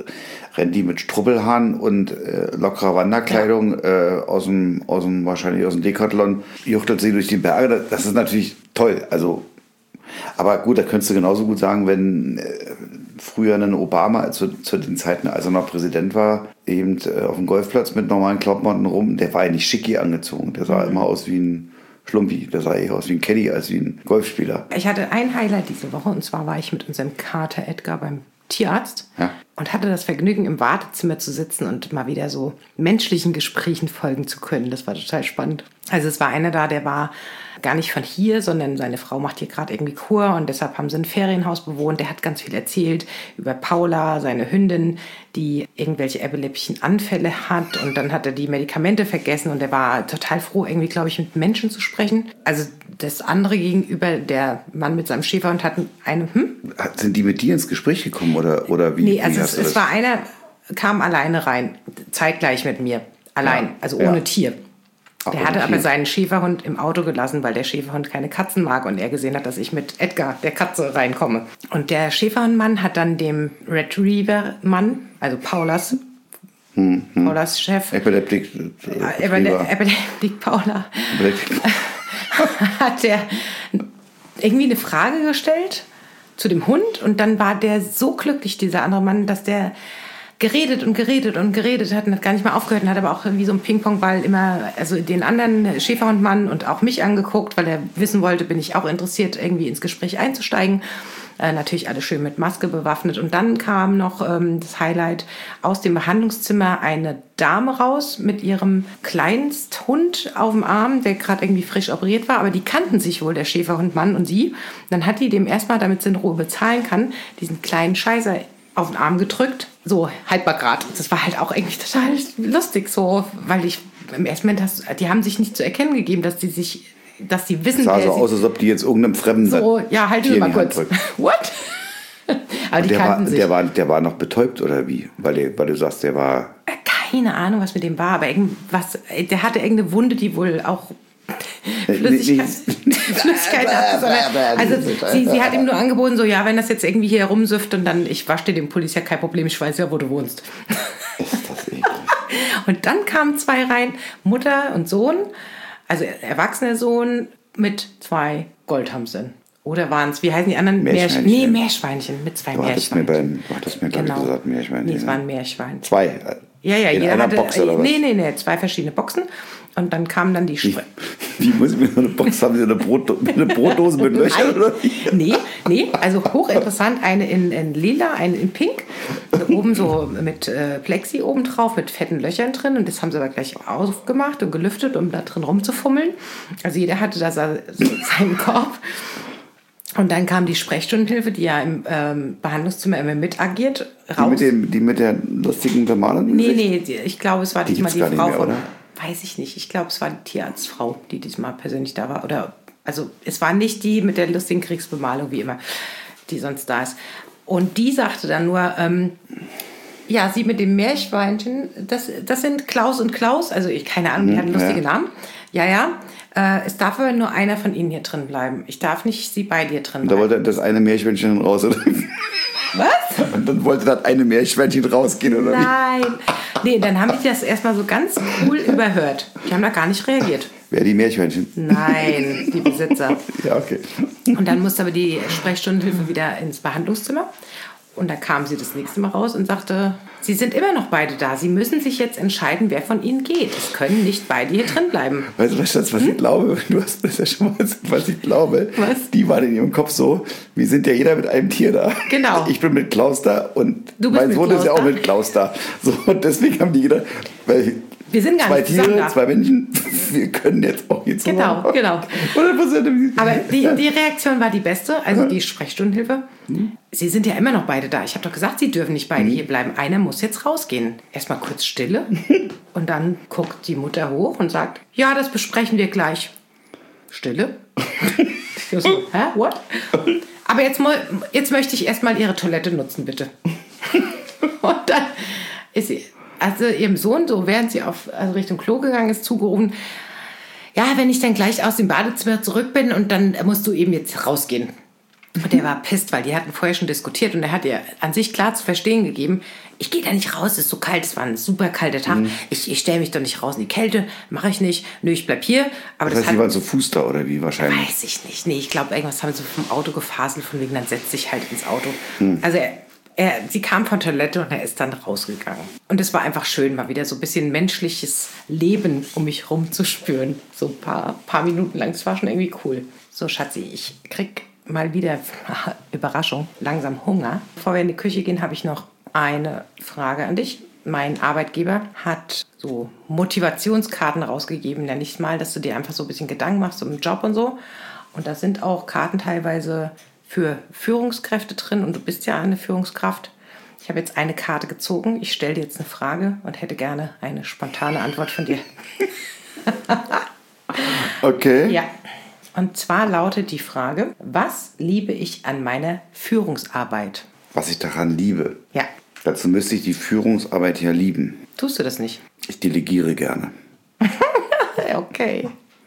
rennt die mit Strubbelhahn und äh, lockerer Wanderkleidung ja. äh, aus dem, aus dem, wahrscheinlich aus dem Decathlon, juchtelt sie durch die Berge. Das ist natürlich toll. Also, aber gut, da könntest du genauso gut sagen, wenn... Äh, früher einen Obama, zu, zu den Zeiten, als er noch Präsident war, eben äh, auf dem Golfplatz mit normalen Klamotten rum. Der war ja nicht schicki angezogen. Der sah mhm. immer aus wie ein Schlumpi. Der sah eher aus wie ein Caddy als wie ein Golfspieler. Ich hatte ein Highlight diese Woche und zwar war ich mit unserem Kater Edgar beim Tierarzt ja. und hatte das Vergnügen, im Wartezimmer zu sitzen und mal wieder so menschlichen Gesprächen folgen zu können. Das war total spannend. Also es war einer da, der war gar nicht von hier, sondern seine Frau macht hier gerade irgendwie Kur und deshalb haben sie ein Ferienhaus bewohnt. Der hat ganz viel erzählt über Paula, seine Hündin, die irgendwelche epileptischen Anfälle hat und dann hat er die Medikamente vergessen und er war total froh, irgendwie, glaube ich, mit Menschen zu sprechen. Also das andere gegenüber, der Mann mit seinem Schäferhund hat eine... Hm? Sind die mit dir ins Gespräch gekommen oder, oder wie? Nee, also wie es, es war einer, kam alleine rein, zeitgleich mit mir, allein, ja. also ohne ja. Tier. Der Ach, hatte aber seinen Schäferhund im Auto gelassen, weil der Schäferhund keine Katzen mag und er gesehen hat, dass ich mit Edgar, der Katze, reinkomme. Und der Schäferhundmann hat dann dem Retriever-Mann, also Paulas, hm, hm. Paulas Chef, Epileptik, äh, Epileptik Paula, Epileptik. hat der irgendwie eine Frage gestellt zu dem Hund und dann war der so glücklich, dieser andere Mann, dass der geredet und geredet und geredet hat und hat gar nicht mal aufgehört und hat aber auch wie so ein Ping-Pong-Ball immer, also den anderen Schäferhundmann und auch mich angeguckt, weil er wissen wollte, bin ich auch interessiert, irgendwie ins Gespräch einzusteigen. Äh, natürlich alles schön mit Maske bewaffnet. Und dann kam noch ähm, das Highlight aus dem Behandlungszimmer eine Dame raus mit ihrem Kleinsthund auf dem Arm, der gerade irgendwie frisch operiert war, aber die kannten sich wohl, der Schäferhundmann und sie. Dann hat die dem erstmal, damit sie in Ruhe bezahlen kann, diesen kleinen Scheißer auf den Arm gedrückt, so haltbar grad. Das war halt auch irgendwie total lustig, so, weil ich im ersten Moment, hast, die haben sich nicht zu erkennen gegeben, dass die sich, dass die wissen, das sah so sie, aus, als ob die jetzt irgendeinem Fremden so, ja, halt Tier mal kurz. What? Aber die der kannten war, sich. Der war, der war noch betäubt oder wie? Weil, der, weil du sagst, der war... Keine Ahnung, was mit dem war, aber irgendwas, der hatte irgendeine Wunde, die wohl auch Flüssigkeit, Flüssigkeit ab, also sie, sie hat ihm nur angeboten, so ja, wenn das jetzt irgendwie hier herumsüfft und dann, ich wasche dir den Pulli, ist ja kein Problem, ich weiß ja, wo du wohnst. Ist das eklig. Und dann kamen zwei rein, Mutter und Sohn, also erwachsener Sohn mit zwei Goldhamstern. Oder waren es, wie heißen die anderen? Meerschweinchen. Nee, Meerschweinchen, mit zwei du Meerschweinchen. Mir beim, du hattest mir, genau. gesagt, Meerschweinchen. Nee, es waren Meerschweinchen. Zwei? Ja, ja, in jeder einer hatte, Box oder was? Nee, nee, nee, zwei verschiedene Boxen. Und dann kamen dann die... Wie, wie muss ich mir so eine Box haben? Eine, Brot, eine Brotdose mit Löchern? Oder? Nee, nee, also hochinteressant. Eine in, in lila, eine in pink. Oben so mit äh, Plexi oben drauf, mit fetten Löchern drin. Und das haben sie aber gleich aufgemacht und gelüftet, um da drin rumzufummeln. Also jeder hatte da so seinen Korb. Und dann kam die Sprechstundenhilfe, die ja im ähm, Behandlungszimmer immer mit agiert, raus. Die mit, dem, die mit der lustigen Bemalung? Nee, nee, die, ich glaube, es war die diesmal die gar Frau nicht mehr, von... oder? Weiß ich nicht. Ich glaube, es war die Tierarztfrau, die diesmal persönlich da war. Oder, also es war nicht die mit der lustigen Kriegsbemalung, wie immer, die sonst da ist. Und die sagte dann nur, ähm, ja, sie mit dem Meerschweinchen, das, das sind Klaus und Klaus. Also ich, keine Ahnung, die hatten lustige ja. Namen. Ja, ja. Äh, es darf aber nur einer von ihnen hier drin bleiben. Ich darf nicht sie bei dir drin bleiben. Da wollte das eine Meerschweinchen raus, oder? Was? Und dann wollte das eine Meerschweinchen rausgehen, oder? Nein. Nee, dann haben die das erstmal so ganz cool überhört. Die haben da gar nicht reagiert. Wer, die Meerschweinchen? Nein, die Besitzer. Ja, okay. Und dann musste aber die Sprechstundenhilfe wieder ins Behandlungszimmer. Und da kam sie das nächste Mal raus und sagte, Sie sind immer noch beide da. Sie müssen sich jetzt entscheiden, wer von Ihnen geht. Es können nicht beide hier drin bleiben. Weißt du, was, was hm? ich glaube? Du hast das ja schon mal gesagt, was ich glaube. Was? Die waren in ihrem Kopf so, wir sind ja jeder mit einem Tier da. Genau. Ich bin mit Klaus da und du bist mein Sohn ist ja auch mit Klaus da. So, und deswegen haben die gedacht, weil wir sind gar zwei nicht Tiere, da. zwei Menschen, wir können jetzt auch jetzt Genau, zusammen. genau. Aber die, die Reaktion war die beste, also die Sprechstundenhilfe. Mhm. Sie sind ja immer noch beide da. Ich habe doch gesagt, Sie dürfen nicht beide mhm. hier bleiben. Einer muss jetzt rausgehen. Erstmal kurz Stille und dann guckt die Mutter hoch und sagt, ja, das besprechen wir gleich. Stille. Ich so, hä, what? Aber jetzt, jetzt möchte ich erstmal Ihre Toilette nutzen, bitte. Und dann ist sie... Also ihrem Sohn, so während sie auf also Richtung Klo gegangen ist, zugerufen, ja, wenn ich dann gleich aus dem Badezimmer zurück bin und dann musst du eben jetzt rausgehen. Und der war pisst, weil die hatten vorher schon diskutiert und er hat ihr an sich klar zu verstehen gegeben, ich gehe da nicht raus, es ist so kalt, es war ein super kalter Tag, mhm. ich, ich stelle mich doch nicht raus in die Kälte, mache ich nicht, nö, ich bleib hier. Aber das heißt, das hat, die waren so Fuß da oder wie wahrscheinlich? Weiß ich nicht, nee, ich glaube, irgendwas haben sie vom Auto gefaselt, von wegen, dann setzt sich halt ins Auto. Mhm. Also er, Er, sie kam von Toilette und er ist dann rausgegangen. Und es war einfach schön, mal wieder so ein bisschen menschliches Leben um mich rum zu spüren. So ein paar, paar Minuten lang. Das war schon irgendwie cool. So, Schatzi, ich krieg mal wieder, Überraschung, langsam Hunger. Bevor wir in die Küche gehen, habe ich noch eine Frage an dich. Mein Arbeitgeber hat so Motivationskarten rausgegeben, nenne ich es mal, dass du dir einfach so ein bisschen Gedanken machst um den Job und so. Und da sind auch Karten teilweise für Führungskräfte drin und du bist ja eine Führungskraft. Ich habe jetzt eine Karte gezogen. Ich stelle dir jetzt eine Frage und hätte gerne eine spontane Antwort von dir. Okay. Ja. Und zwar lautet die Frage, was liebe ich an meiner Führungsarbeit? Was ich daran liebe? Ja. Dazu müsste ich die Führungsarbeit ja lieben. Tust du das nicht? Ich delegiere gerne. Okay.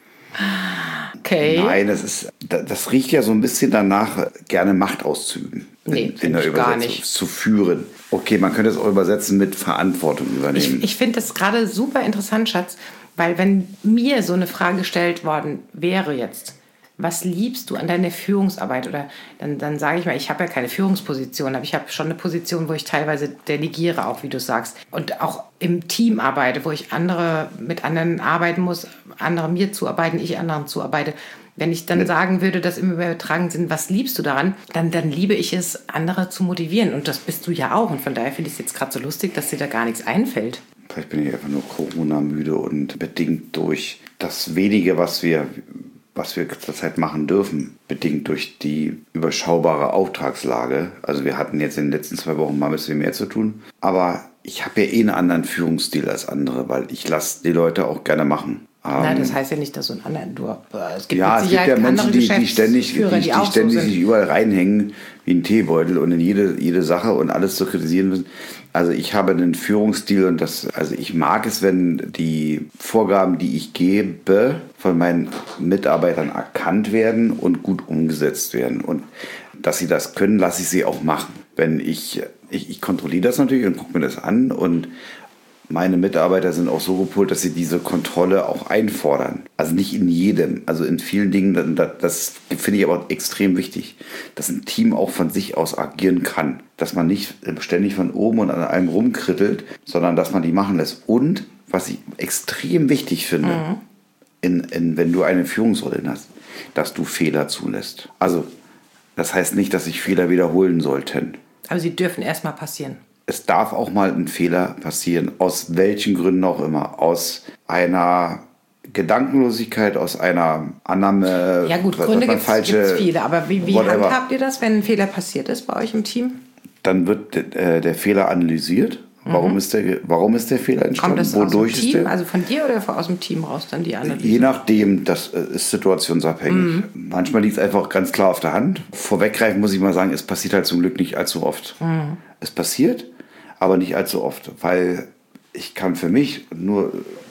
Okay. Nein, das ist, das riecht ja so ein bisschen danach, gerne Macht auszuüben. Nee, in, in der ich Übersetzung. gar nicht. Zu führen. Okay, man könnte es auch übersetzen mit Verantwortung übernehmen. Ich, ich finde das gerade super interessant, Schatz, weil wenn mir so eine Frage gestellt worden wäre jetzt, was liebst du an deiner Führungsarbeit? Oder dann, dann sage ich mal, ich habe ja keine Führungsposition, aber ich habe schon eine Position, wo ich teilweise delegiere, auch wie du sagst. Und auch im Team arbeite, wo ich andere mit anderen arbeiten muss, andere mir zuarbeiten, ich anderen zuarbeite. Wenn ich dann sagen würde, dass im übertragenen Sinn, was liebst du daran, dann, dann liebe ich es, andere zu motivieren. Und das bist du ja auch. Und von daher finde ich es jetzt gerade so lustig, dass dir da gar nichts einfällt. Vielleicht bin ich einfach nur Corona-müde und bedingt durch das Wenige, was wir... was wir zurzeit machen dürfen, bedingt durch die überschaubare Auftragslage. Also wir hatten jetzt in den letzten zwei Wochen mal ein bisschen mehr zu tun. Aber ich habe ja eh einen anderen Führungsstil als andere, weil ich lasse die Leute auch gerne machen. Nein, das heißt ja nicht, dass du einen anderen... Du, es gibt ja, mit es gibt ja Menschen, die, die ständig, die, die, die auch ständig so sich überall reinhängen wie ein Teebeutel und in jede, jede Sache und alles zu kritisieren müssen. Also ich habe einen Führungsstil und das, also ich mag es, wenn die Vorgaben, die ich gebe, von meinen Mitarbeitern erkannt werden und gut umgesetzt werden. Und dass sie das können, lasse ich sie auch machen. Wenn ich, ich, ich kontrolliere das natürlich und gucke mir das an und meine Mitarbeiter sind auch so gepolt, dass sie diese Kontrolle auch einfordern. Also nicht in jedem, also in vielen Dingen, das, das finde ich aber extrem wichtig, dass ein Team auch von sich aus agieren kann. Dass man nicht ständig von oben und an einem rumkrittelt, sondern dass man die machen lässt. Und, was ich extrem wichtig finde, mhm. in, in, wenn du eine Führungsrolle hast, dass du Fehler zulässt. Also, das heißt nicht, dass sich Fehler wiederholen sollten. Aber sie dürfen erstmal passieren. Es darf auch mal ein Fehler passieren, aus welchen Gründen auch immer. Aus einer Gedankenlosigkeit, aus einer Annahme. Ja gut, Gründe gibt es viele, aber wie, wie handhabt ihr das, wenn ein Fehler passiert ist bei euch im Team? Dann wird äh, der Fehler analysiert. Warum, mhm. ist der, warum ist der Fehler entstanden? Kommt das Wodurch aus dem Team, also von dir oder aus dem Team raus dann die Analyse? Je nachdem, das ist situationsabhängig. Mhm. Manchmal liegt es einfach ganz klar auf der Hand. Vorweggreifen muss ich mal sagen, es passiert halt zum Glück nicht allzu oft. Mhm. Es passiert, aber nicht allzu oft, weil ich kann für mich nur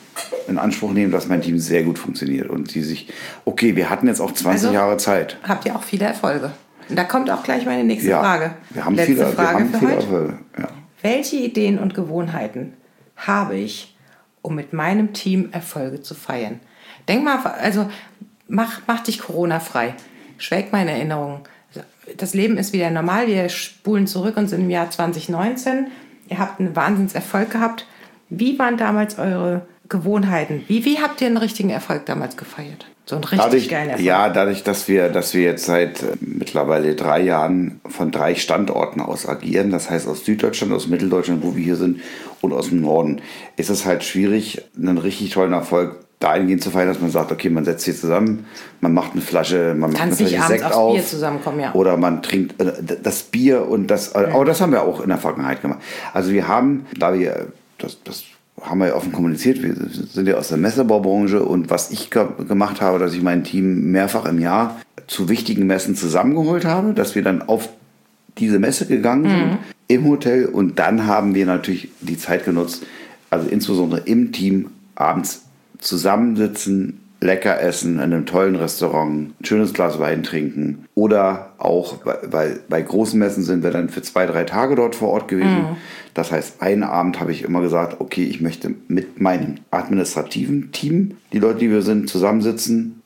in Anspruch nehmen, dass mein Team sehr gut funktioniert und die sich, okay, wir hatten jetzt auch zwanzig also, Jahre Zeit. Habt ihr auch viele Erfolge? Und da kommt auch gleich meine nächste ja, Frage. Wir haben Letzte viele, Frage wir haben für viele heute. Erfolge. Ja. Welche Ideen und Gewohnheiten habe ich, um mit meinem Team Erfolge zu feiern? Denk mal, also mach, mach dich Corona-frei. Schwelg meine Erinnerungen. Das Leben ist wieder normal. Wir spulen zurück und sind im Jahr zwanzig neunzehn. Ihr habt einen Wahnsinnserfolg gehabt. Wie waren damals eure Gewohnheiten? Wie, wie habt ihr einen richtigen Erfolg damals gefeiert? So einen richtig dadurch, geilen Erfolg. Ja, dadurch, dass wir, dass wir jetzt seit äh, mittlerweile drei Jahren von drei Standorten aus agieren, das heißt aus Süddeutschland, aus Mitteldeutschland, wo wir hier sind, und aus dem Norden, ist es halt schwierig, einen richtig tollen Erfolg dahingehend zu feiern, dass man sagt, okay, man setzt hier zusammen, man macht eine Flasche, man macht eine Flasche Sekt auf. Bier zusammenkommen, ja. Oder man trinkt äh, das Bier und das, äh, aber das haben wir auch in der Vergangenheit gemacht. Also wir haben, da wir, das, das haben wir ja offen kommuniziert, wir sind ja aus der Messebaubranche und was ich ge- gemacht habe, dass ich mein Team mehrfach im Jahr zu wichtigen Messen zusammengeholt habe, dass wir dann auf diese Messe gegangen sind, mhm. im Hotel, und dann haben wir natürlich die Zeit genutzt, also insbesondere im Team abends zusammensitzen, lecker essen, in einem tollen Restaurant, ein schönes Glas Wein trinken oder auch, weil bei großen Messen sind wir dann für zwei, drei Tage dort vor Ort gewesen. Mhm. Das heißt, einen Abend habe ich immer gesagt, okay, ich möchte mit meinem administrativen Team, die Leute, die wir sind, zusammensitzen,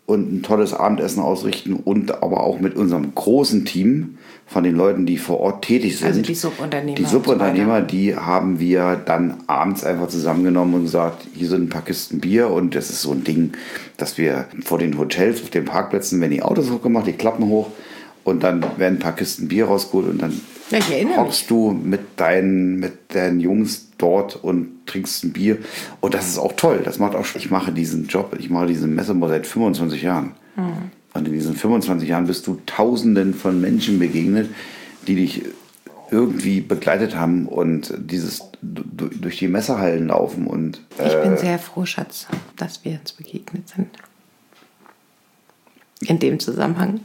und ein tolles Abendessen ausrichten und aber auch mit unserem großen Team von den Leuten, die vor Ort tätig sind. Also die Subunternehmer. Die Subunternehmer, die haben wir dann abends einfach zusammengenommen und gesagt, hier sind ein paar Kisten Bier und das ist so ein Ding, dass wir vor den Hotels, auf den Parkplätzen, werden die Autos hochgemacht, die Klappen hoch und dann werden ein paar Kisten Bier rausgeholt und dann ja, ich erinnere hockst mich. du mit deinen, mit deinen Jungs dort und trinkst ein Bier. Und das ist auch toll. Das macht auch Spaß. Ich mache diesen Job, ich mache diesen Messerbau seit fünfundzwanzig Jahren. Mhm. Und in diesen fünfundzwanzig Jahren bist du Tausenden von Menschen begegnet, die dich irgendwie begleitet haben und dieses durch die Messehallen laufen. Und, äh, ich bin sehr froh, Schatz, dass wir uns begegnet sind. In dem Zusammenhang.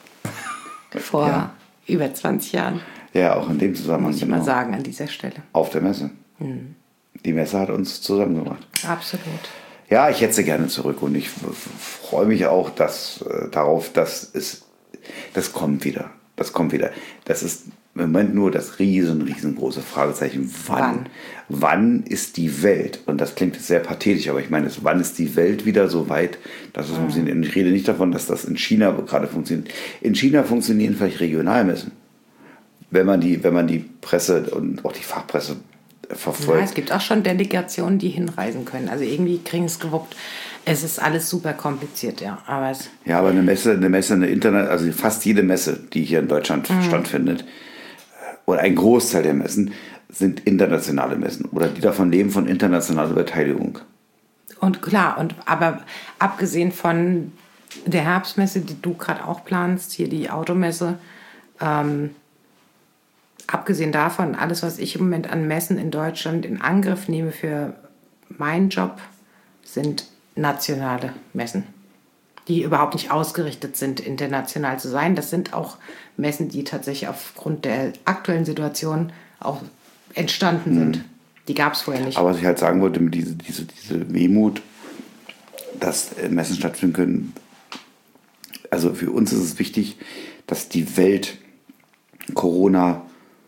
Vor ja. über zwanzig Jahren. Ja, auch in dem Zusammenhang. Muss ich genau. mal sagen an dieser Stelle. Auf der Messe. Mhm. Die Messe hat uns zusammengebracht. Absolut. Ja, ich hätte sie gerne zurück und ich freue mich auch dass, äh, darauf, dass es, das kommt wieder. Das kommt wieder. Das ist im Moment nur das riesen, riesengroße Fragezeichen. Wann? Wann? Wann ist die Welt? Und das klingt jetzt sehr pathetisch, aber ich meine, wann ist die Welt wieder so weit, dass es mhm. funktioniert? Und ich rede nicht davon, dass das in China gerade funktioniert. In China funktionieren vielleicht Regionalmessen. Wenn man die, wenn man die Presse und auch die Fachpresse verfolgt. Ja, es gibt auch schon Delegationen, die hinreisen können. Also irgendwie kriegen es gewuppt. Es ist alles super kompliziert, ja. Aber es ja, aber eine Messe, eine Messe, eine Internet, also fast jede Messe, die hier in Deutschland mhm. stattfindet, oder ein Großteil der Messen sind internationale Messen oder die davon leben von internationaler Beteiligung. Und klar, und aber abgesehen von der Herbstmesse, die du gerade auch planst, hier die Automesse, ähm, abgesehen davon, alles, was ich im Moment an Messen in Deutschland in Angriff nehme für meinen Job, sind nationale Messen, die überhaupt nicht ausgerichtet sind, international zu sein. Das sind auch Messen, die tatsächlich aufgrund der aktuellen Situation auch entstanden mhm. sind. Die gab es vorher nicht. Aber was ich halt sagen wollte, mit diese, diese, diese Wehmut, dass Messen stattfinden können, also für uns ist es wichtig, dass die Welt Corona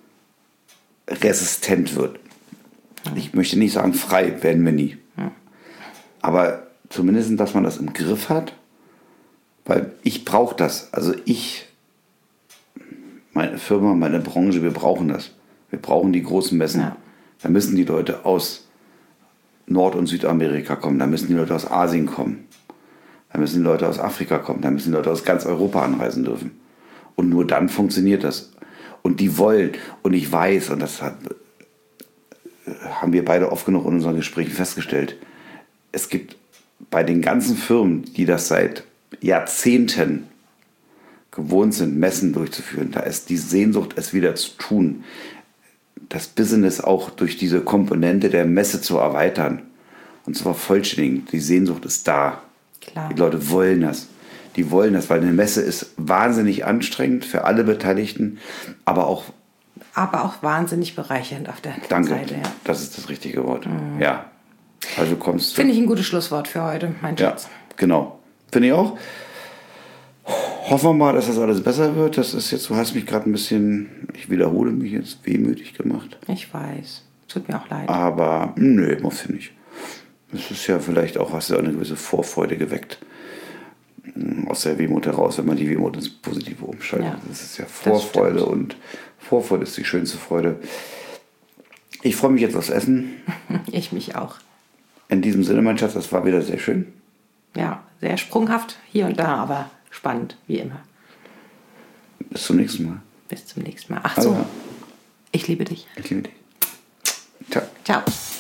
resistent wird. Ich möchte nicht sagen, frei werden wir nie. Ja. Aber zumindest, dass man das im Griff hat, weil ich brauche das. Also ich, meine Firma, meine Branche, wir brauchen das. Wir brauchen die großen Messen. Ja. Da müssen die Leute aus Nord- und Südamerika kommen, da müssen die Leute aus Asien kommen, da müssen die Leute aus Afrika kommen, da müssen die Leute aus ganz Europa anreisen dürfen. Und nur dann funktioniert das. Und die wollen, und ich weiß, und das hat, haben wir beide oft genug in unseren Gesprächen festgestellt, es gibt bei den ganzen Firmen, die das seit Jahrzehnten gewohnt sind, Messen durchzuführen, da ist die Sehnsucht, es wieder zu tun, das Business auch durch diese Komponente der Messe zu erweitern und zu vervollständigen. Die Sehnsucht ist da. Klar. Die Leute wollen das. Die wollen das, weil eine Messe ist wahnsinnig anstrengend für alle Beteiligten, aber auch aber auch wahnsinnig bereichernd auf der Danke, Seite. Ja. Das ist das richtige Wort. Mhm. Ja. Also kommst Finde ich ein gutes Schlusswort für heute, mein Schatz. Ja, genau. Finde ich auch. Hoffen wir mal, dass das alles besser wird. Das ist jetzt, du hast mich gerade ein bisschen, ich wiederhole mich jetzt, wehmütig gemacht. Ich weiß. Tut mir auch leid. Aber nö, muss ich nicht. Es ist ja vielleicht auch, hast du eine gewisse Vorfreude geweckt. Aus der Wehmut heraus, wenn man die Wehmut ins Positive umschaltet. Ja, das ist ja Vorfreude und Vorfreude ist die schönste Freude. Ich freue mich jetzt aufs Essen. Ich mich auch. In diesem Sinne, mein Schatz, das war wieder sehr schön. Ja, sehr sprunghaft hier und da, aber spannend, wie immer. Bis zum nächsten Mal. Bis zum nächsten Mal. Ach so, also, ich liebe dich. Ich liebe dich. Ciao. Ciao.